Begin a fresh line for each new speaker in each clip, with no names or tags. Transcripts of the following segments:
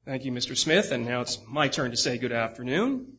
Thank you, Mr. Smith, and now it's my turn to say good afternoon.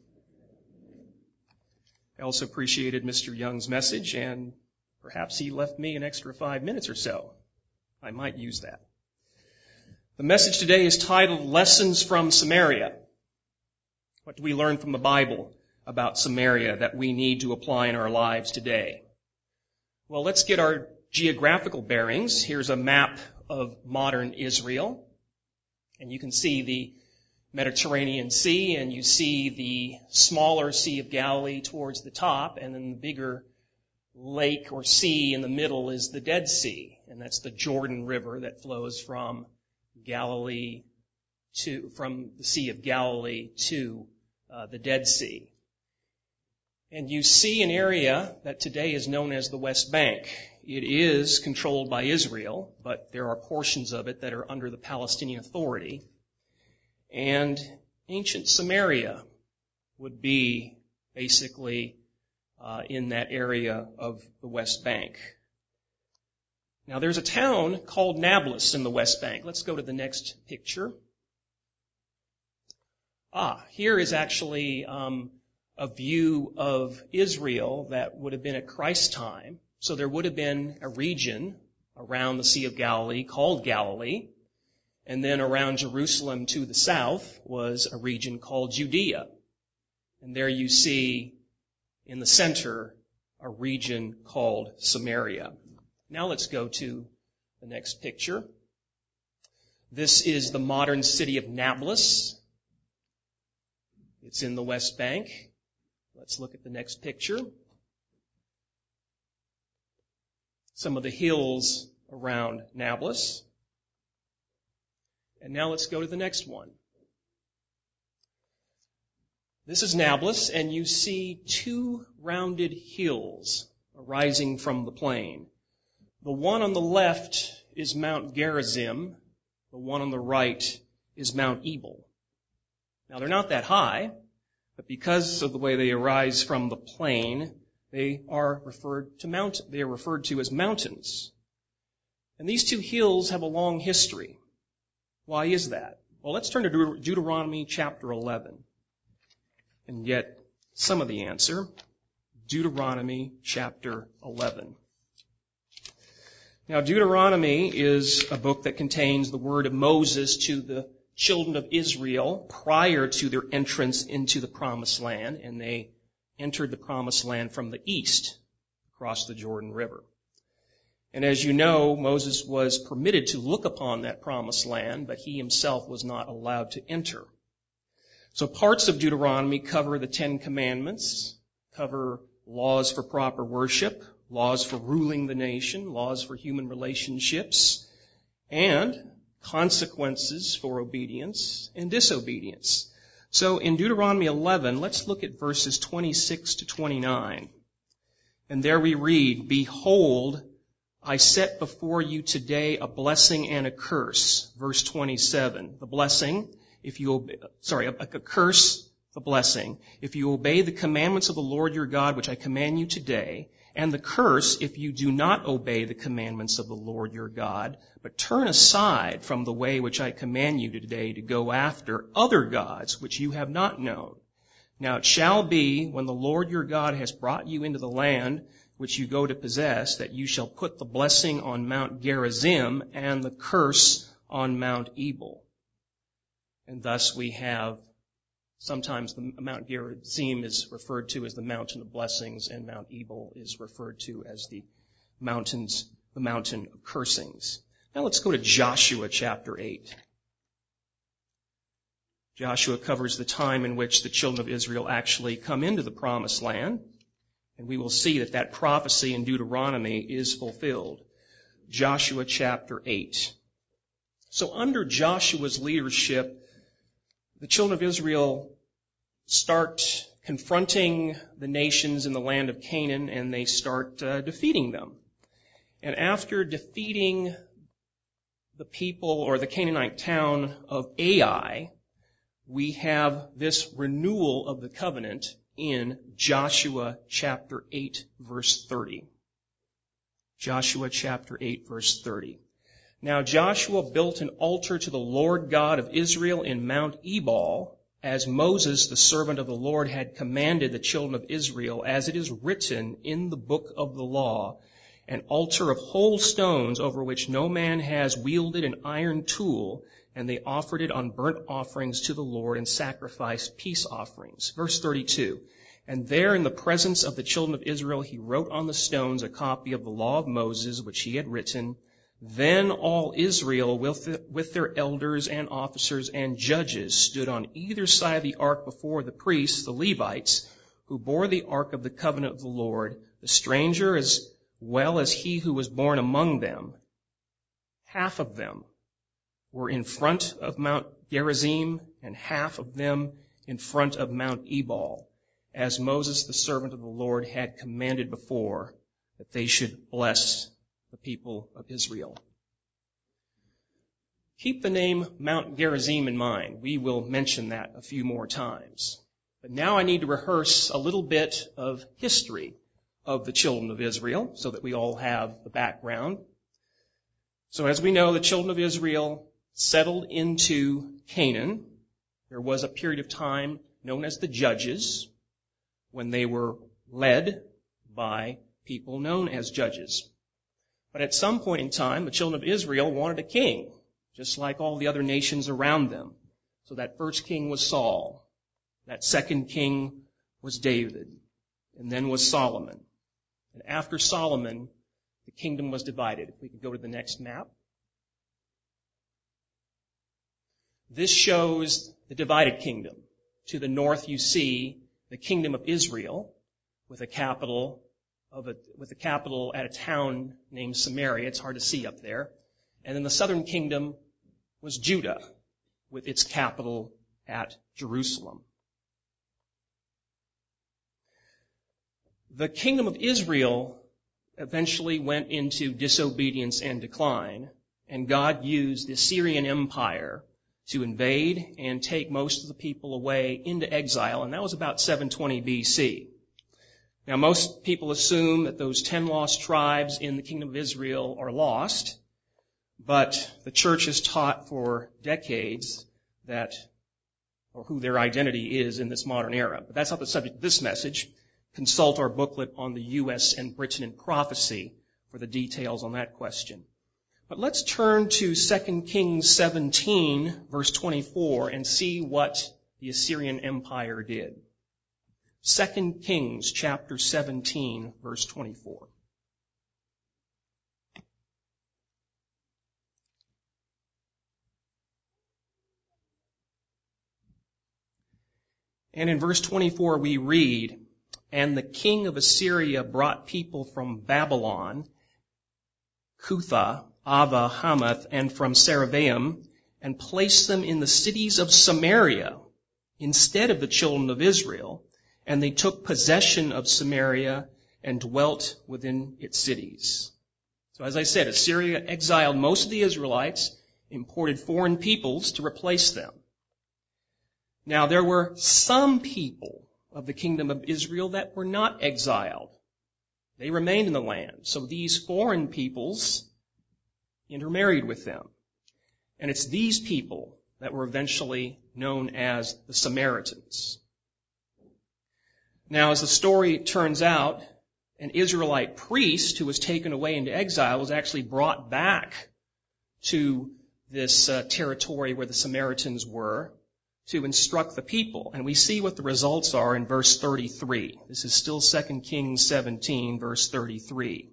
I also appreciated Mr. Young's message, and perhaps he left me an extra 5 minutes or so. I might use that. The message today is titled Lessons from Samaria. What do we learn from the Bible about Samaria that we need to apply in our lives today? Well, let's get our geographical bearings. Here's a map of modern Israel. And you can see the Mediterranean Sea, and you see the smaller Sea of Galilee towards the top, and then the bigger lake or sea in the middle is the Dead Sea, and that's the Jordan River that flows from the Sea of Galilee to the Dead Sea. And you see an area that today is known as the West Bank. It is controlled by Israel, but there are portions of it that are under the Palestinian Authority. And ancient Samaria would be basically in that area of the West Bank. Now there's a town called Nablus in the West Bank. Let's go to the next picture. Here is actually a view of Israel that would have been at Christ's time. So there would have been a region around the Sea of Galilee called Galilee, and then around Jerusalem to the south was a region called Judea. And there you see in the center a region called Samaria. Now let's go to the next picture. This is the modern city of Nablus. It's in the West Bank. Let's look at the next picture. Some of the hills around Nablus. And now let's go to the next one. This is Nablus, and you see two rounded hills arising from the plain. The one on the left is Mount Gerizim. The one on the right is Mount Ebal. Now they're not that high, but because of the way they arise from the plain, they are referred to as mountains. And these two hills have a long history. Why is that? Well, let's turn to Deuteronomy chapter 11 and get some of the answer. Deuteronomy chapter 11. Now, Deuteronomy is a book that contains the word of Moses to the children of Israel prior to their entrance into the Promised Land, and they entered the Promised Land from the east, across the Jordan River. And as you know, Moses was permitted to look upon that Promised Land, but he himself was not allowed to enter. So parts of Deuteronomy cover the Ten Commandments, cover laws for proper worship, laws for ruling the nation, laws for human relationships, and consequences for obedience and disobedience. So in Deuteronomy 11, let's look at verses 26 to 29. And there we read, "Behold, I set before you today a blessing and a curse." Verse 27. The blessing, a curse, the blessing. "If you obey the commandments of the Lord your God, which I command you today, and the curse if you do not obey the commandments of the Lord your God, but turn aside from the way which I command you today to go after other gods which you have not known. Now it shall be, when the Lord your God has brought you into the land which you go to possess, that you shall put the blessing on Mount Gerizim and the curse on Mount Ebal." And thus we have, sometimes the Mount Gerizim is referred to as the mountain of blessings, and Mount Ebal is referred to as the mountain of cursings. Now let's go to Joshua chapter 8. Joshua covers the time in which the children of Israel actually come into the Promised Land, and we will see that that prophecy in Deuteronomy is fulfilled. Joshua chapter 8. So under Joshua's leadership, the children of Israel start confronting the nations in the land of Canaan, and they start defeating them. And after defeating the people or the Canaanite town of Ai, we have this renewal of the covenant in Joshua chapter 8, verse 30. Joshua chapter 8, verse 30. Now Joshua built an altar to the Lord God of Israel in Mount Ebal, as Moses, the servant of the Lord, had commanded the children of Israel, as it is written in the book of the law, an altar of whole stones over which no man has wielded an iron tool, and they offered it on burnt offerings to the Lord and sacrificed peace offerings. Verse 32, and there in the presence of the children of Israel he wrote on the stones a copy of the law of Moses, which he had written. Then all Israel with their elders and officers and judges stood on either side of the ark before the priests, the Levites, who bore the ark of the covenant of the Lord, the stranger as well as he who was born among them. Half of them were in front of Mount Gerizim, and half of them in front of Mount Ebal, as Moses, the servant of the Lord, had commanded before, that they should bless the people of Israel. Keep the name Mount Gerizim in mind. We will mention that a few more times. But now I need to rehearse a little bit of history of the children of Israel so that we all have the background. So as we know, the children of Israel settled into Canaan. There was a period of time known as the Judges, when they were led by people known as judges. But at some point in time, the children of Israel wanted a king, just like all the other nations around them. So that first king was Saul. That second king was David. And then was Solomon. And after Solomon, the kingdom was divided. If we could go to the next map. This shows the divided kingdom. To the north you see the kingdom of Israel with a capital at a town named Samaria. It's hard to see up there. And then the southern kingdom was Judah with its capital at Jerusalem. The kingdom of Israel eventually went into disobedience and decline, and God used the Assyrian Empire to invade and take most of the people away into exile, and that was about 720 BC. Now, most people assume that those 10 lost tribes in the kingdom of Israel are lost, but the church has taught for decades who their identity is in this modern era. But that's not the subject of this message. Consult our booklet on the U.S. and Britain in prophecy for the details on that question. But let's turn to 2 Kings 17, verse 24, and see what the Assyrian Empire did. 2 Kings chapter 17, verse 24. And in verse 24 we read, and the king of Assyria brought people from Babylon, Cutha, Ava, Hamath, and from Saravaim, and placed them in the cities of Samaria instead of the children of Israel, and they took possession of Samaria and dwelt within its cities. So as I said, Assyria exiled most of the Israelites, imported foreign peoples to replace them. Now there were some people of the kingdom of Israel that were not exiled. They remained in the land. So these foreign peoples intermarried with them. And it's these people that were eventually known as the Samaritans. Now, as the story turns out, an Israelite priest who was taken away into exile was actually brought back to this territory where the Samaritans were to instruct the people. And we see what the results are in verse 33. This is still 2 Kings 17, verse 33.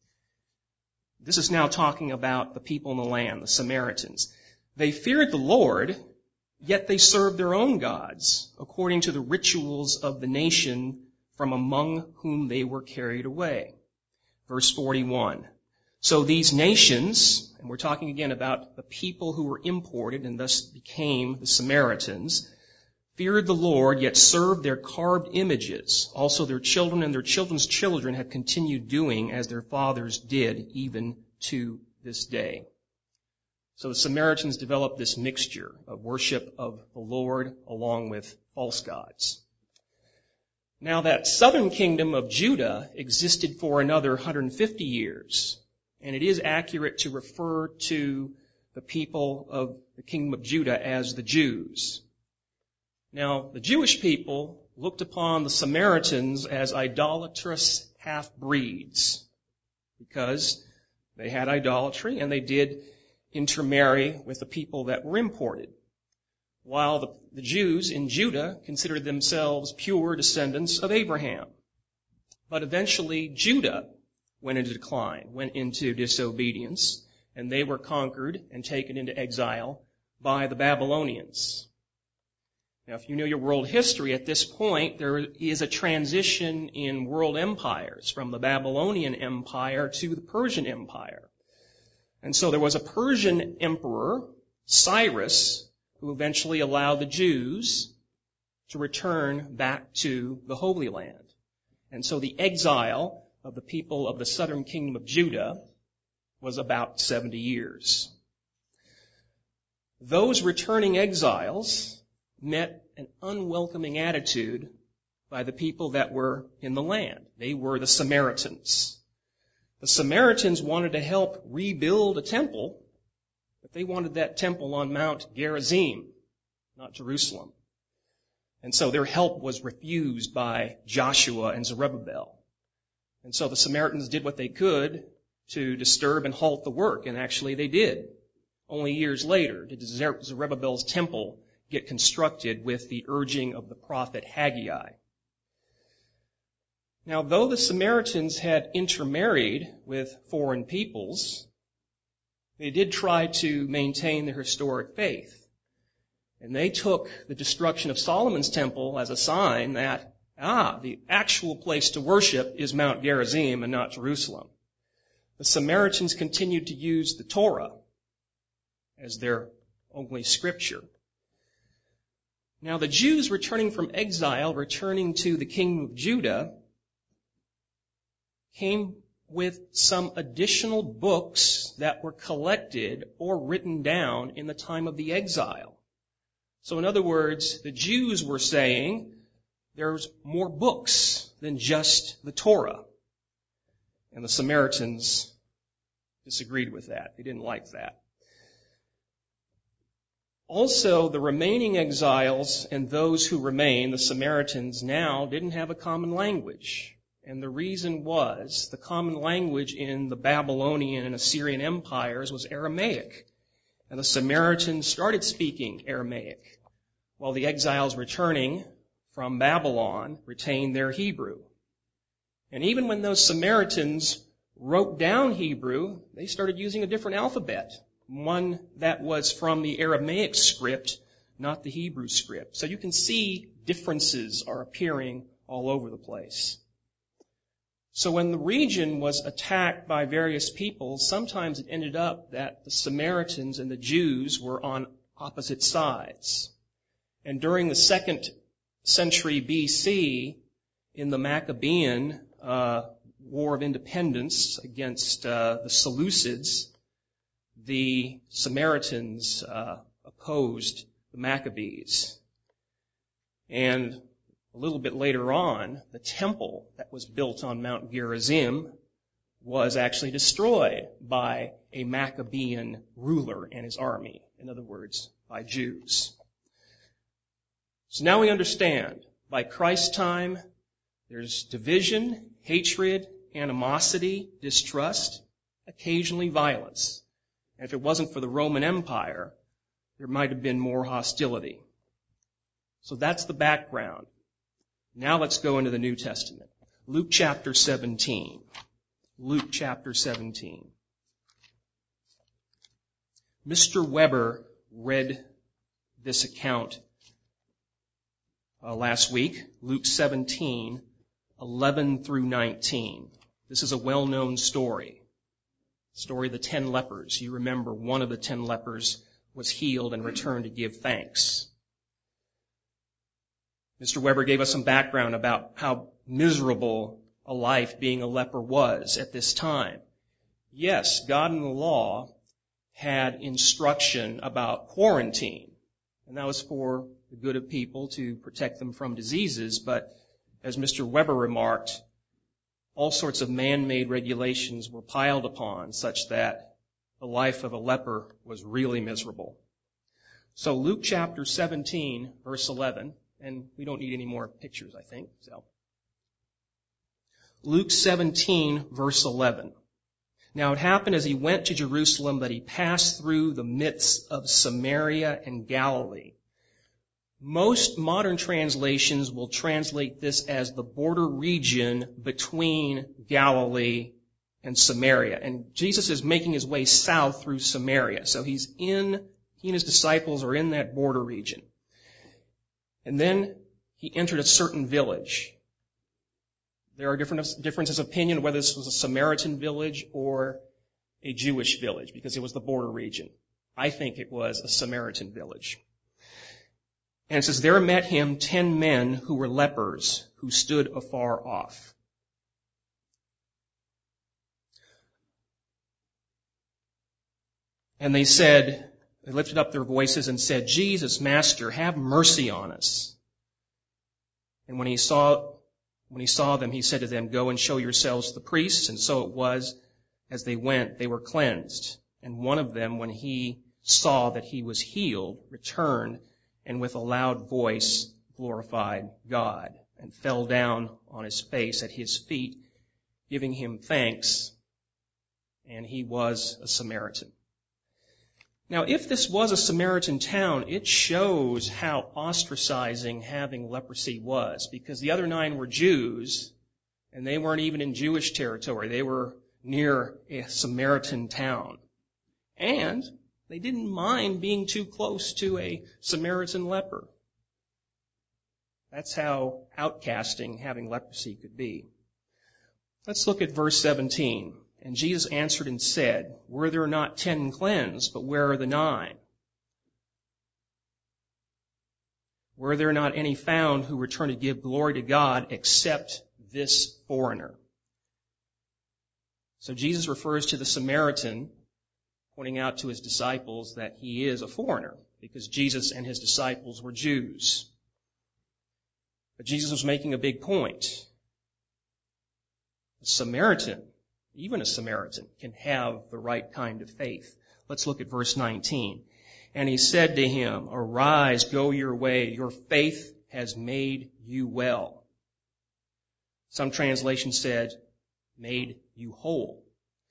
This is now talking about the people in the land, the Samaritans. They feared the Lord, yet they served their own gods, according to the rituals of the nation from among whom they were carried away. Verse 41. So these nations, and we're talking again about the people who were imported and thus became the Samaritans, feared the Lord, yet served their carved images. Also their children and their children's children have continued doing as their fathers did, even to this day. So the Samaritans developed this mixture of worship of the Lord along with false gods. Now that southern kingdom of Judah existed for another 150 years. and it is accurate to refer to the people of the kingdom of Judah as the Jews. Now, the Jewish people looked upon the Samaritans as idolatrous half-breeds because they had idolatry and they did intermarry with the people that were imported, while the Jews in Judah considered themselves pure descendants of Abraham. But eventually Judah went into decline, went into disobedience, and they were conquered and taken into exile by the Babylonians. Now, if you know your world history, at this point, there is a transition in world empires from the Babylonian Empire to the Persian Empire. And so there was a Persian emperor, Cyrus, who eventually allowed the Jews to return back to the Holy Land. And so the exile of the people of the southern kingdom of Judah was about 70 years. Those returning exiles met an unwelcoming attitude by the people that were in the land. They were the Samaritans. The Samaritans wanted to help rebuild a temple, but they wanted that temple on Mount Gerizim, not Jerusalem. And so their help was refused by Joshua and Zerubbabel. And so the Samaritans did what they could to disturb and halt the work, and actually they did. Only years later did Zerubbabel's temple get constructed with the urging of the prophet Haggai. Now, though the Samaritans had intermarried with foreign peoples, they did try to maintain their historic faith. And they took the destruction of Solomon's temple as a sign that, the actual place to worship is Mount Gerizim and not Jerusalem. The Samaritans continued to use the Torah as their only scripture. Now, the Jews returning from exile, returning to the kingdom of Judah, came with some additional books that were collected or written down in the time of the exile. So in other words, the Jews were saying there's more books than just the Torah. And the Samaritans disagreed with that. They didn't like that. Also, the remaining exiles and those who remained, the Samaritans, now didn't have a common language. And the reason was the common language in the Babylonian and Assyrian empires was Aramaic. And the Samaritans started speaking Aramaic, while the exiles returning from Babylon retained their Hebrew. And even when those Samaritans wrote down Hebrew, they started using a different alphabet, one that was from the Aramaic script, not the Hebrew script. So you can see differences are appearing all over the place. So when the region was attacked by various peoples, sometimes it ended up that the Samaritans and the Jews were on opposite sides. And during the 2nd century BC, in the Maccabean War of Independence against the Seleucids, the Samaritans opposed the Maccabees. And a little bit later on, the temple that was built on Mount Gerizim was actually destroyed by a Maccabean ruler and his army. In other words, by Jews. So now we understand, by Christ's time, there's division, hatred, animosity, distrust, occasionally violence. And if it wasn't for the Roman Empire, there might have been more hostility. So that's the background. Now let's go into the New Testament. Luke chapter 17. Luke chapter 17. Mr. Weber read this account last week, Luke 17, 11 through 19. This is a well-known story. Story of the 10 lepers. You remember one of the 10 lepers was healed and returned to give thanks. Mr. Weber gave us some background about how miserable a life being a leper was at this time. Yes, God in the law had instruction about quarantine, and that was for the good of people to protect them from diseases, but as Mr. Weber remarked, all sorts of man-made regulations were piled upon such that the life of a leper was really miserable. So Luke chapter 17, verse 11, and we don't need any more pictures, I think. So Luke 17, verse 11. Now it happened as he went to Jerusalem that he passed through the midst of Samaria and Galilee. Most modern translations will translate this as the border region between Galilee and Samaria. And Jesus is making his way south through Samaria. So he and his disciples are in that border region. And then he entered a certain village. There are differences of opinion whether this was a Samaritan village or a Jewish village, because it was the border region. I think it was a Samaritan village. And it says, there met him 10 men who were lepers, who stood afar off. And they lifted up their voices and said, Jesus, Master, have mercy on us. And when he saw them, he said to them, go and show yourselves to the priests. And so it was, as they went, they were cleansed. And one of them, when he saw that he was healed, returned and with a loud voice glorified God and fell down on his face at his feet, giving him thanks. And he was a Samaritan. Now, if this was a Samaritan town, it shows how ostracizing having leprosy was, because the other 9 were Jews, and they weren't even in Jewish territory. They were near a Samaritan town. And they didn't mind being too close to a Samaritan leper. That's how outcasting having leprosy could be. Let's look at verse 17. And Jesus answered and said, were there not 10 cleansed, but where are the 9? Were there not any found who returned to give glory to God except this foreigner? So Jesus refers to the Samaritan, pointing out to his disciples that he is a foreigner, because Jesus and his disciples were Jews. But Jesus was making a big point. A Samaritan, even a Samaritan, can have the right kind of faith. Let's look at verse 19. And he said to him, arise, go your way. Your faith has made you well. Some translations said, made you whole.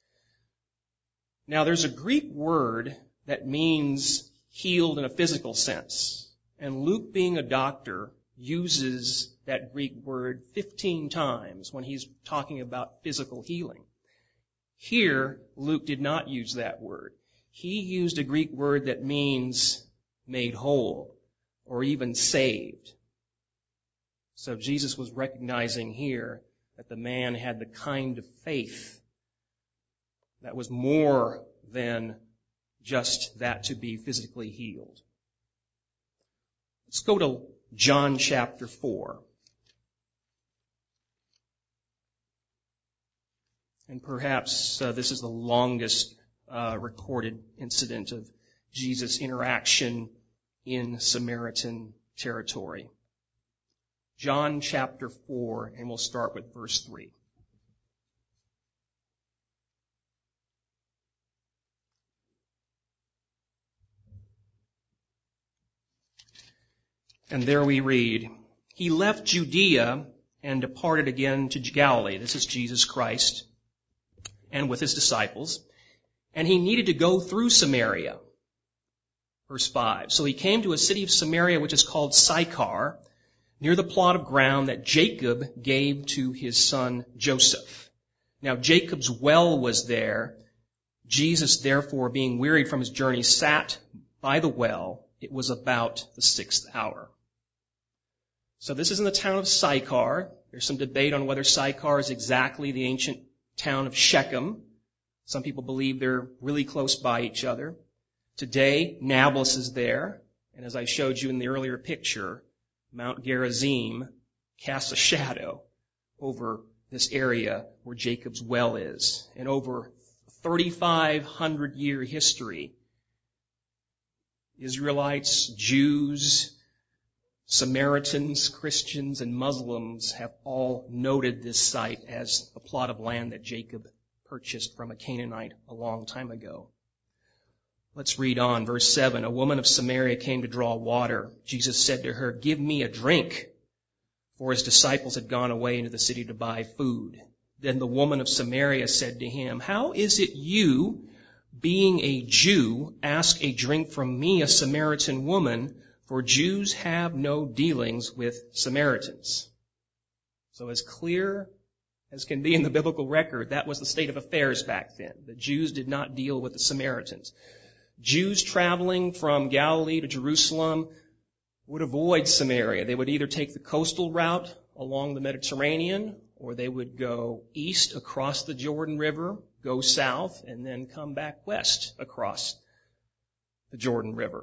Now there's a Greek word that means healed in a physical sense. And Luke, being a doctor, uses that Greek word 15 times when he's talking about physical healing. Here, Luke did not use that word. He used a Greek word that means made whole or even saved. So Jesus was recognizing here that the man had the kind of faith that was more than just that to be physically healed. Let's go to John chapter 4. And perhaps this is the longest recorded incident of Jesus' interaction in Samaritan territory. John chapter 4, and we'll start with verse 3. And there we read, he left Judea and departed again to Galilee. This is Jesus Christ, and with his disciples. And he needed to go through Samaria. Verse 5. So he came to a city of Samaria which is called Sychar, near the plot of ground that Jacob gave to his son Joseph. Now Jacob's well was there. Jesus, therefore, being wearied from his journey, sat by the well. It was about the 6th hour. So this is in the town of Sychar. There's some debate on whether Sychar is exactly the ancient town of Shechem. Some people believe they're really close by each other. Today, Nablus is there. And as I showed you in the earlier picture, Mount Gerizim casts a shadow over this area where Jacob's well is. And over 3,500-year history, Israelites, Jews, Samaritans, Christians, and Muslims have all noted this site as a plot of land that Jacob purchased from a Canaanite a long time ago. Let's read on. Verse 7, a woman of Samaria came to draw water. Jesus said to her, "Give me a drink," for his disciples had gone away into the city to buy food. Then the woman of Samaria said to him, "How is it you, being a Jew, ask a drink from me, a Samaritan woman? For Jews have no dealings with Samaritans." So as clear as can be in the biblical record, that was the state of affairs back then. The Jews did not deal with the Samaritans. Jews traveling from Galilee to Jerusalem would avoid Samaria. They would either take the coastal route along the Mediterranean, or they would go east across the Jordan River, go south, and then come back west across the Jordan River.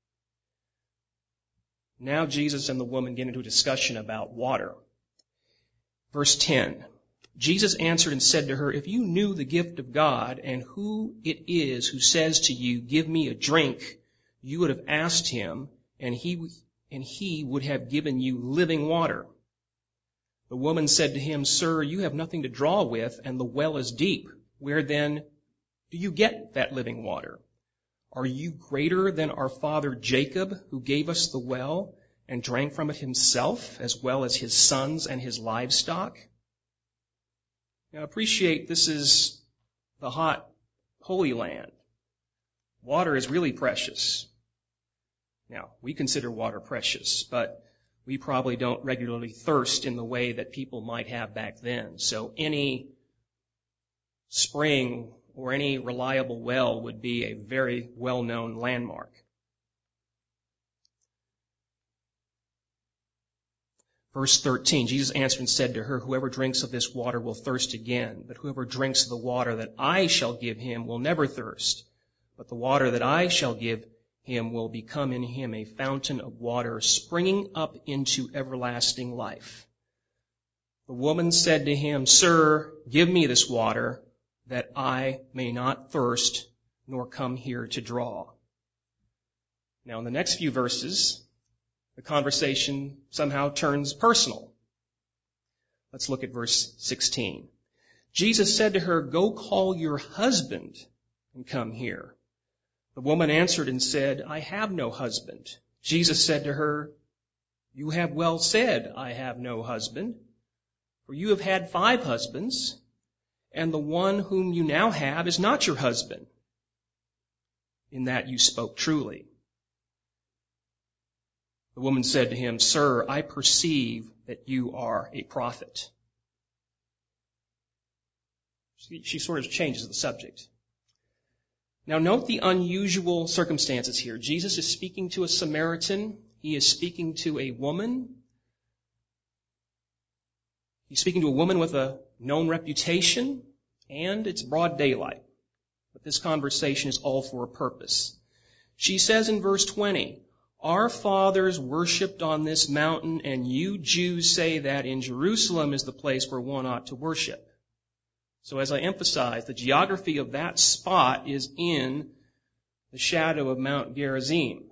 Now Jesus and the woman get into a discussion about water. Verse 10, Jesus answered and said to her, "If you knew the gift of God and who it is who says to you, 'Give me a drink,' you would have asked him, and he would have given you living water." The woman said to him, "Sir, you have nothing to draw with, and the well is deep. Where then do you get that living water? Are you greater than our father Jacob, who gave us the well and drank from it himself, as well as his sons and his livestock?" Now appreciate this is the hot Holy Land. Water is really precious. Now, we consider water precious, but we probably don't regularly thirst in the way that people might have back then. So any spring or any reliable well would be a very well-known landmark. Verse 13, Jesus answered and said to her, "Whoever drinks of this water will thirst again, but whoever drinks of the water that I shall give him will never thirst. But the water that I shall give him will become in him a fountain of water springing up into everlasting life." The woman said to him, "Sir, give me this water, that I may not thirst, nor come here to draw." Now in the next few verses, the conversation somehow turns personal. Let's look at verse 16. Jesus said to her, "Go call your husband and come here." The woman answered and said, "I have no husband." Jesus said to her, "You have well said, 'I have no husband,' for you have had 5 husbands, and the one whom you now have is not your husband. In that you spoke truly." The woman said to him, "Sir, I perceive that you are a prophet." She sort of changes the subject. Now note the unusual circumstances here. Jesus is speaking to a Samaritan. He is speaking to a woman. He's speaking to a woman with a known reputation, and it's broad daylight. But this conversation is all for a purpose. She says in verse 20, "Our fathers worshipped on this mountain, and you Jews say that in Jerusalem is the place where one ought to worship." So as I emphasized, the geography of that spot is in the shadow of Mount Gerizim.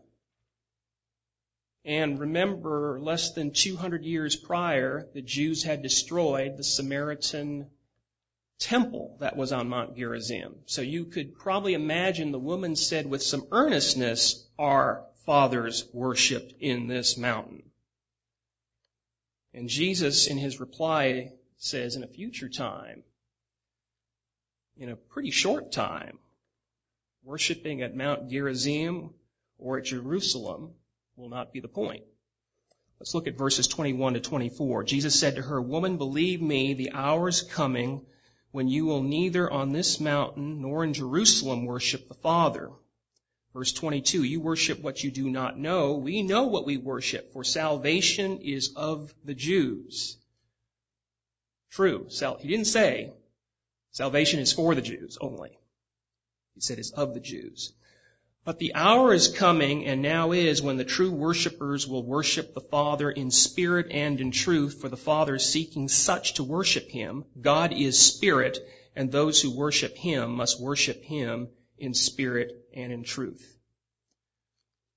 And remember, less than 200 years prior, the Jews had destroyed the Samaritan temple that was on Mount Gerizim. So you could probably imagine the woman said with some earnestness, "Our fathers worshipped in this mountain." And Jesus, in his reply, says in a future time, in a pretty short time, worshiping at Mount Gerizim or at Jerusalem will not be the point. Let's look at verses 21 to 24. Jesus said to her, "Woman, believe me, the hour is coming when you will neither on this mountain nor in Jerusalem worship the Father." Verse 22, "You worship what you do not know. We know what we worship, for salvation is of the Jews." True. He didn't say salvation is for the Jews only. He said it's of the Jews. "But the hour is coming, and now is, when the true worshipers will worship the Father in spirit and in truth, for the Father is seeking such to worship him. God is spirit, and those who worship him must worship him in spirit and in truth."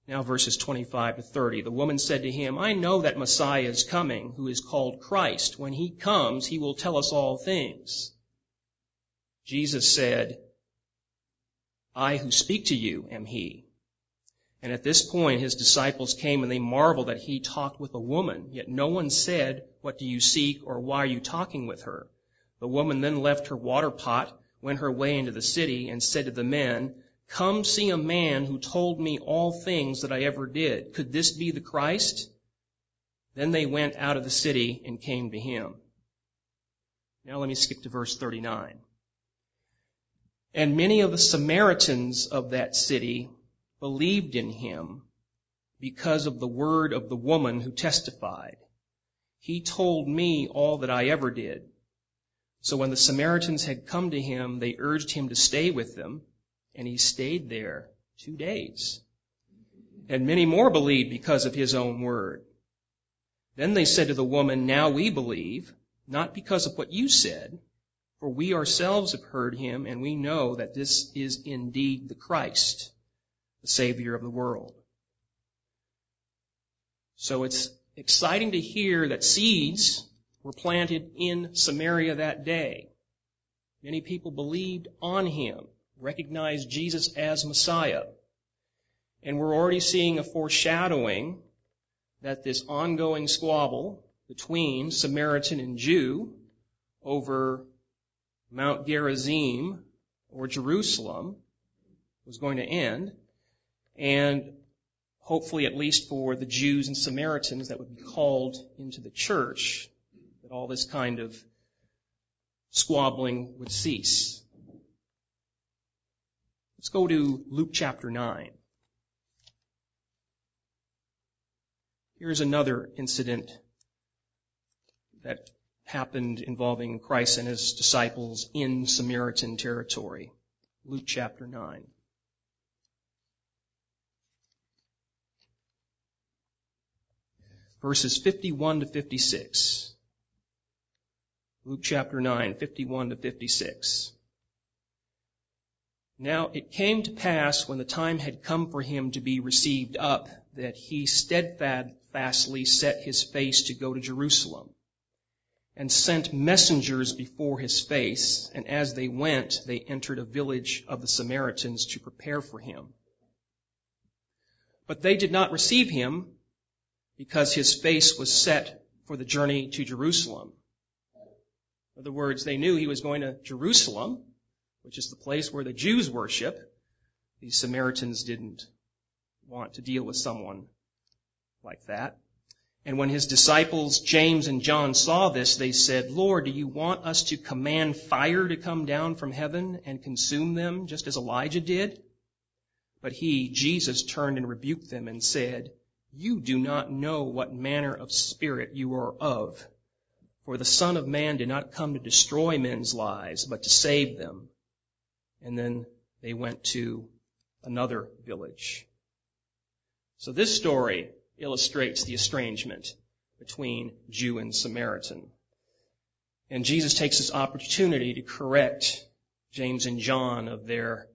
Now verses 25 to 30. The woman said to him, I know that Messiah is coming, who is called Christ. When he comes, he will tell us all things. Jesus said, I who speak to you am he. And at this point his disciples came and they marveled that he talked with a woman. Yet no one said, what do you seek, or why are you talking with her? The woman then left her water pot, went her way into the city, and said to the men, Come see a man who told me all things that I ever did. Could this be the Christ? Then they went out of the city and came to him. Now let me skip to verse 39. And many of the Samaritans of that city believed in him because of the word of the woman who testified, He told me all that I ever did. So when the Samaritans had come to him, they urged him to stay with them, and he stayed there 2 days. And many more believed because of his own word. Then they said to the woman, Now we believe, not because of what you said, for we ourselves have heard him, and we know that this is indeed the Christ, the Savior of the world. So it's exciting to hear that seeds were planted in Samaria that day. Many people believed on him, recognized Jesus as Messiah. And we're already seeing a foreshadowing that this ongoing squabble between Samaritan and Jew over Mount Gerizim or Jerusalem was going to end, and hopefully at least for the Jews and Samaritans that would be called into the church, that all this kind of squabbling would cease. Let's go to Luke chapter 9. Here's another incident that happened involving Christ and his disciples in Samaritan territory. Luke chapter 9. Verses 51 to 56. Luke chapter 9, 51 to 56. Now it came to pass when the time had come for him to be received up, that he steadfastly set his face to go to Jerusalem, and sent messengers before his face, and as they went, they entered a village of the Samaritans to prepare for him. But they did not receive him, because his face was set for the journey to Jerusalem. In other words, they knew he was going to Jerusalem, which is the place where the Jews worship. These Samaritans didn't want to deal with someone like that. And when his disciples James and John saw this, they said, Lord, do you want us to command fire to come down from heaven and consume them, just as Elijah did? But he, Jesus, turned and rebuked them and said, You do not know what manner of spirit you are of. For the Son of Man did not come to destroy men's lives, but to save them. And then they went to another village. So this story illustrates the estrangement between Jew and Samaritan. And Jesus takes this opportunity to correct James and John of their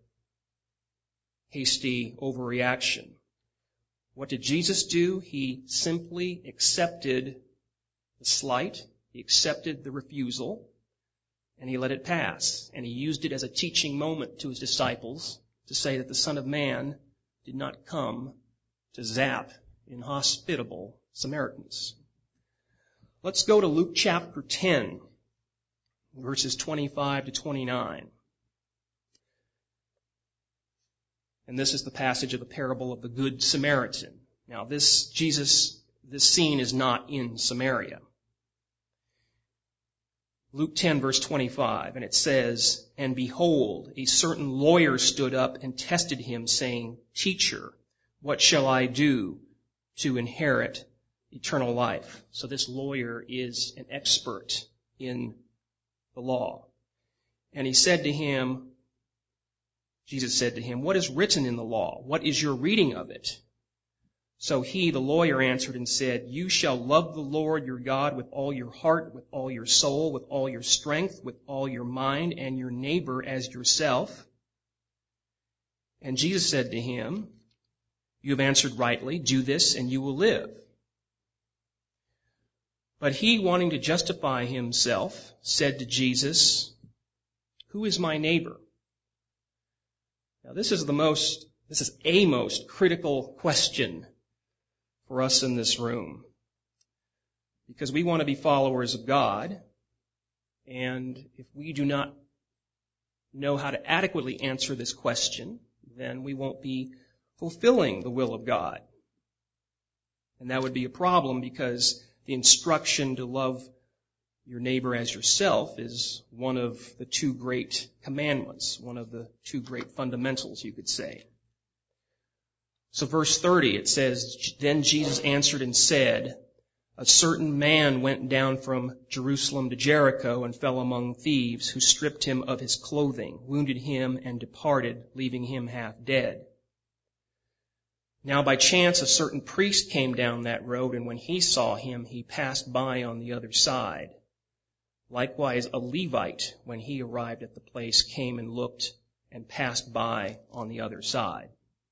hasty overreaction. What did Jesus do? He simply accepted the slight, he accepted the refusal, and he let it pass. And he used it as a teaching moment to his disciples to say that the Son of Man did not come to zap inhospitable Samaritans. Let's go to Luke chapter 10, verses 25 to 29. And this is the passage of the parable of the Good Samaritan. Now this scene is not in Samaria. Luke 10 verse 25, and it says, And behold, a certain lawyer stood up and tested him, saying, Teacher, what shall I do to inherit eternal life? So this lawyer is an expert in the law. And he said to him, Jesus said to him, What is written in the law? What is your reading of it? So he, the lawyer, answered and said, You shall love the Lord your God with all your heart, with all your soul, with all your strength, with all your mind, and your neighbor as yourself. And Jesus said to him, You have answered rightly. Do this and you will live. But he, wanting to justify himself, said to Jesus, who is my neighbor? Now this is a most critical question for us in this room, because we want to be followers of God, and if we do not know how to adequately answer this question, then we won't be fulfilling the will of God. And that would be a problem, because the instruction to love your neighbor as yourself is one of the two great commandments, one of the two great fundamentals, you could say. So verse 30, it says, Then Jesus answered and said, A certain man went down from Jerusalem to Jericho and fell among thieves, who stripped him of his clothing, wounded him, and departed, leaving him half dead. Now by chance a certain priest came down that road, and when he saw him, he passed by on the other side. Likewise a Levite, when he arrived at the place, came and looked and passed by on the other side.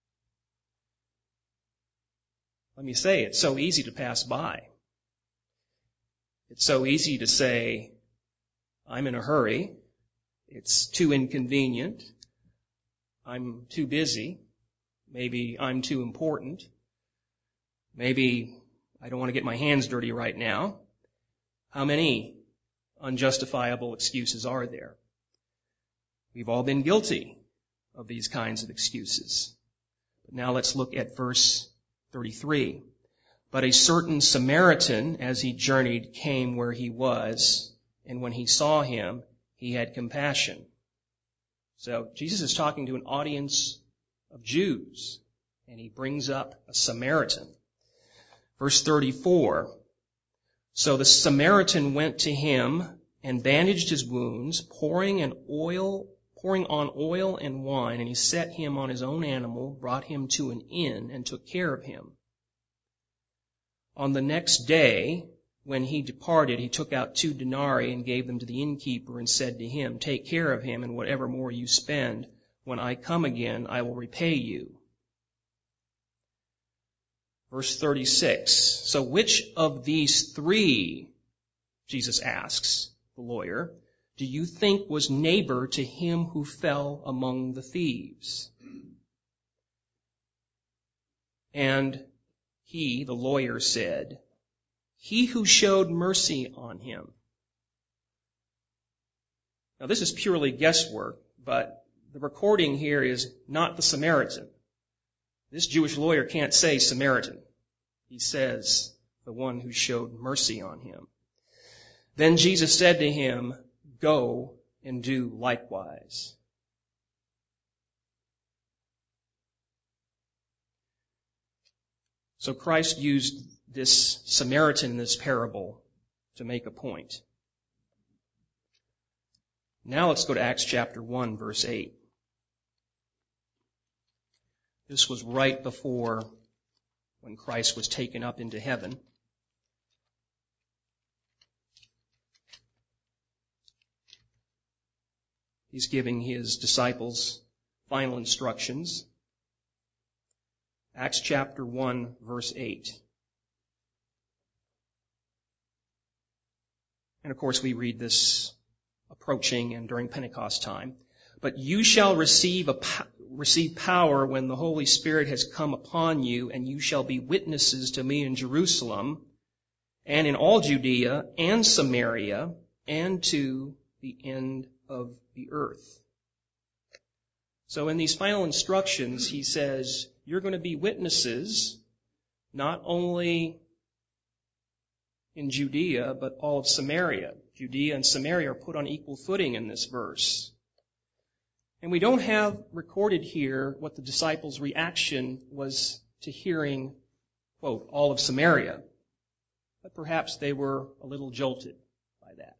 Let me say, it's so easy to pass by. It's so easy to say, I'm in a hurry. It's too inconvenient. I'm too busy. Maybe I'm too important. Maybe I don't want to get my hands dirty right now. How many unjustifiable excuses are there? We've all been guilty of these kinds of excuses. But now let's look at verse 33. But a certain Samaritan, as he journeyed, came where he was, and when he saw him, he had compassion. So Jesus is talking to an audience of Jews, and he brings up a Samaritan. Verse 34, So the Samaritan went to him and bandaged his wounds, pouring on oil and wine, and he set him on his own animal, brought him to an inn, and took care of him. On the next day, when he departed, he took out 2 denarii and gave them to the innkeeper and said to him, Take care of him, and whatever more you spend, when I come again, I will repay you. Verse 36, So which of these 3, Jesus asks the lawyer, do you think was neighbor to him who fell among the thieves? And he, the lawyer, said, He who showed mercy on him. Now this is purely guesswork, but the recording here is not the Samaritan. This Jewish lawyer can't say Samaritan. He says the one who showed mercy on him. Then Jesus said to him, Go and do likewise. So Christ used this Samaritan in this parable to make a point. Now let's go to Acts chapter 1, verse 8. This was right before when Christ was taken up into heaven. He's giving his disciples final instructions. Acts chapter 1, verse 8. And of course we read this approaching and during Pentecost time. But you shall receive power when the Holy Spirit has come upon you, and you shall be witnesses to me in Jerusalem and in all Judea and Samaria and to the end of the earth. So in these final instructions, he says, you're going to be witnesses not only in Judea, but all of Samaria. Judea and Samaria are put on equal footing in this verse. And we don't have recorded here what the disciples' reaction was to hearing, quote, all of Samaria. But perhaps they were a little jolted by that.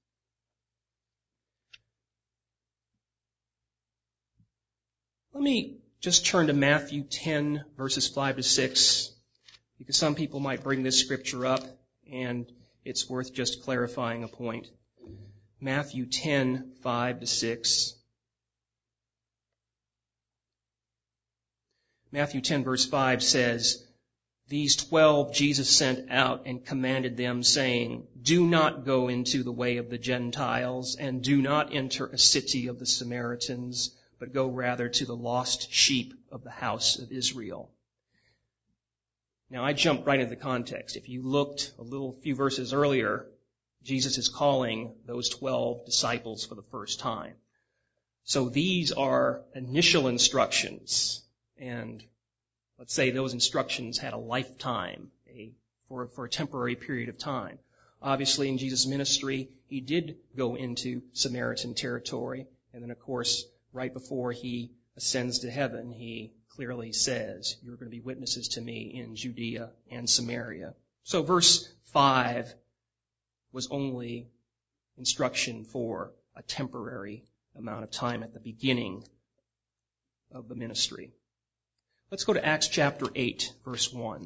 Let me just turn to Matthew 10, verses 5 to 6, because some people might bring this scripture up, and it's worth just clarifying a point. Matthew 10, 5 to 6. Matthew 10 verse 5 says, "These 12 Jesus sent out and commanded them, saying, 'Do not go into the way of the Gentiles, and do not enter a city of the Samaritans, but go rather to the lost sheep of the house of Israel.'" Now I jumped right into the context. If you looked a few verses earlier, Jesus is calling those 12 disciples for the first time. So these are initial instructions. And let's say those instructions had a lifetime, for a temporary period of time. Obviously, in Jesus' ministry, he did go into Samaritan territory. And then, of course, right before he ascends to heaven, he clearly says, "You're going to be witnesses to me in Judea and Samaria." So verse 5 was only instruction for a temporary amount of time at the beginning of the ministry. Let's go to Acts chapter 8, verse 1.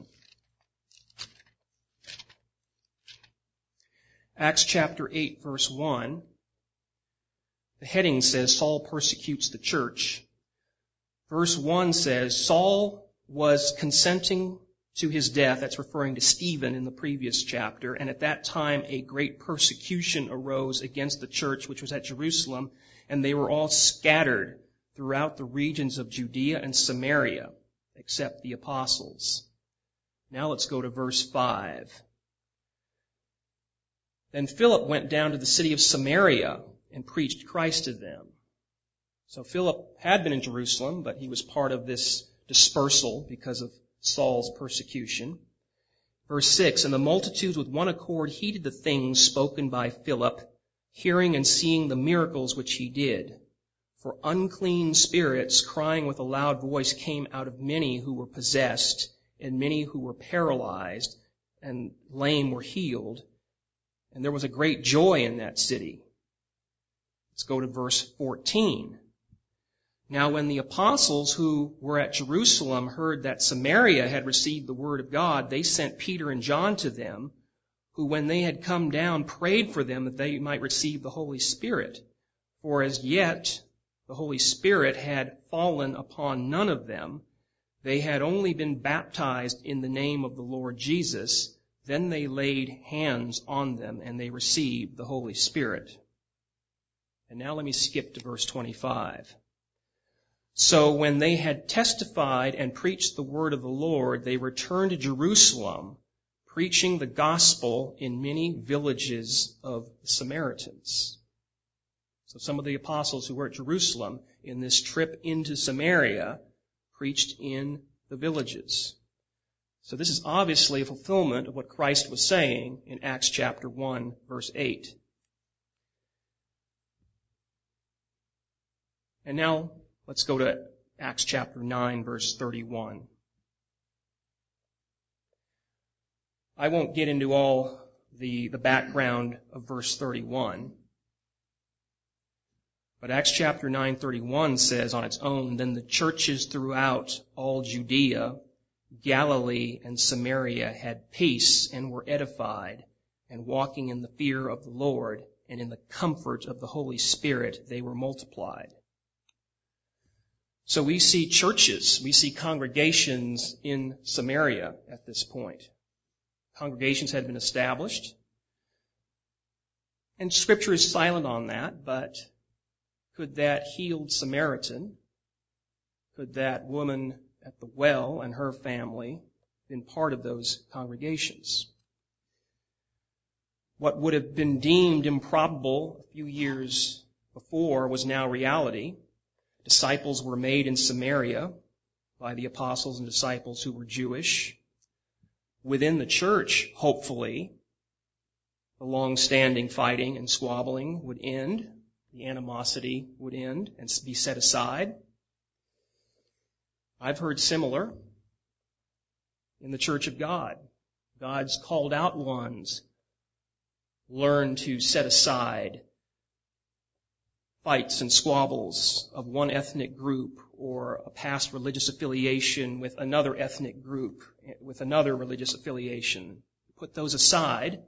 Acts chapter 8, verse 1. The heading says, "Saul persecutes the church." Verse 1 says, Saul was consenting to his death. That's referring to Stephen in the previous chapter. And at that time, a great persecution arose against the church, which was at Jerusalem, and they were all scattered throughout the regions of Judea and Samaria, except the apostles. Now let's go to verse 5. Then Philip went down to the city of Samaria and preached Christ to them. So Philip had been in Jerusalem, but he was part of this dispersal because of Saul's persecution. Verse 6, "And the multitudes with one accord heeded the things spoken by Philip, hearing and seeing the miracles which he did. For unclean spirits, crying with a loud voice, came out of many who were possessed, and many who were paralyzed and lame were healed. And there was a great joy in that city." Let's go to verse 14. "Now when the apostles who were at Jerusalem heard that Samaria had received the word of God, they sent Peter and John to them, who when they had come down prayed for them that they might receive the Holy Spirit. For as yet the Holy Spirit had fallen upon none of them. They had only been baptized in the name of the Lord Jesus. Then they laid hands on them and they received the Holy Spirit." And now let me skip to verse 25. "So when they had testified and preached the word of the Lord, they returned to Jerusalem, preaching the gospel in many villages of the Samaritans." So some of the apostles who were at Jerusalem in this trip into Samaria preached in the villages. So this is obviously a fulfillment of what Christ was saying in Acts chapter 1, verse 8. And now let's go to Acts chapter 9, verse 31. I won't get into all the background of verse 31. But Acts chapter 9:31 says on its own, "Then the churches throughout all Judea, Galilee, and Samaria had peace and were edified, and walking in the fear of the Lord and in the comfort of the Holy Spirit, they were multiplied." So we see churches, we see congregations in Samaria at this point. Congregations had been established. And Scripture is silent on that, but could that healed Samaritan, could that woman at the well and her family been part of those congregations? What would have been deemed improbable a few years before was now reality. Disciples were made in Samaria by the apostles and disciples who were Jewish. Within the church, hopefully, the long-standing fighting and squabbling would end. The animosity would end and be set aside. I've heard similar in the church of God. God's called out ones learn to set aside fights and squabbles of one ethnic group or a past religious affiliation with another ethnic group, with another religious affiliation. Put those aside.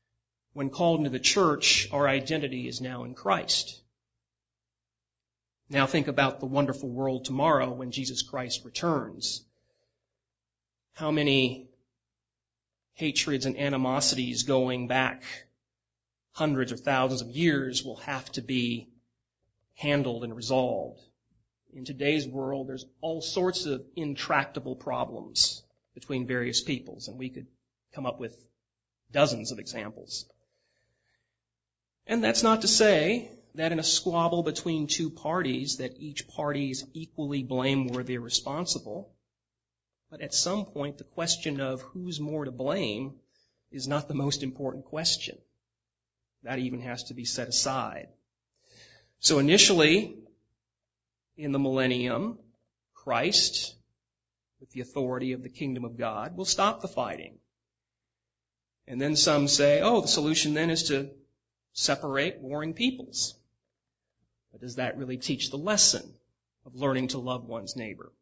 When called into the church, our identity is now in Christ. Now think about the wonderful world tomorrow when Jesus Christ returns. How many hatreds and animosities going back hundreds or thousands of years will have to be handled and resolved. In today's world, there's all sorts of intractable problems between various peoples, and we could come up with dozens of examples. And that's not to say that in a squabble between two parties that each party is equally blameworthy or responsible. But at some point, the question of who's more to blame is not the most important question. That even has to be set aside. So initially, in the millennium, Christ, with the authority of the kingdom of God, will stop the fighting. And then some say, the solution then is to separate warring peoples. But does that really teach the lesson of learning to love one's neighbor?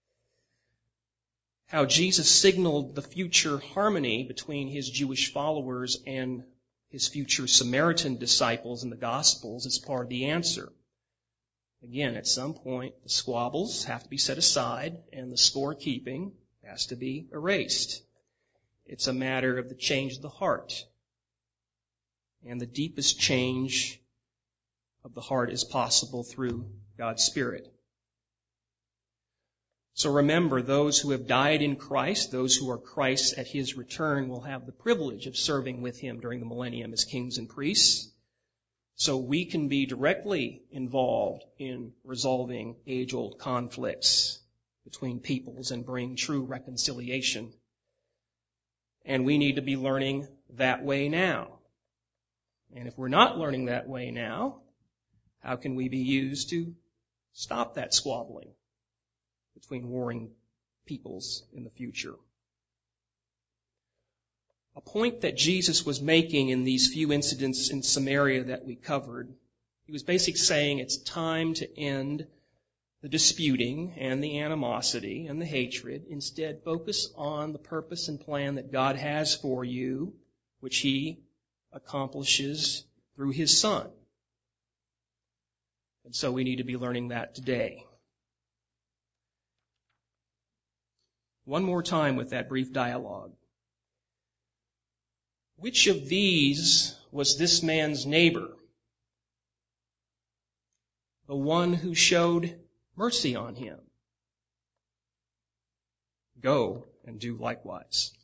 How Jesus signaled the future harmony between his Jewish followers and his future Samaritan disciples in the Gospels is part of the answer. Again, at some point, the squabbles have to be set aside and the scorekeeping has to be erased. It's a matter of the change of the heart. And the deepest change of the heart is possible through God's Spirit. So remember, those who have died in Christ, those who are Christ's at his return, will have the privilege of serving with him during the millennium as kings and priests. So we can be directly involved in resolving age-old conflicts between peoples and bring true reconciliation. And we need to be learning that way now. And if we're not learning that way now, how can we be used to stop that squabbling between warring peoples in the future? A point that Jesus was making in these few incidents in Samaria that we covered, he was basically saying it's time to end the disputing and the animosity and the hatred. Instead, focus on the purpose and plan that God has for you, which he accomplishes through his Son. And so we need to be learning that today. One more time with that brief dialogue. Which of these was this man's neighbor? The one who showed mercy on him. Go and do likewise.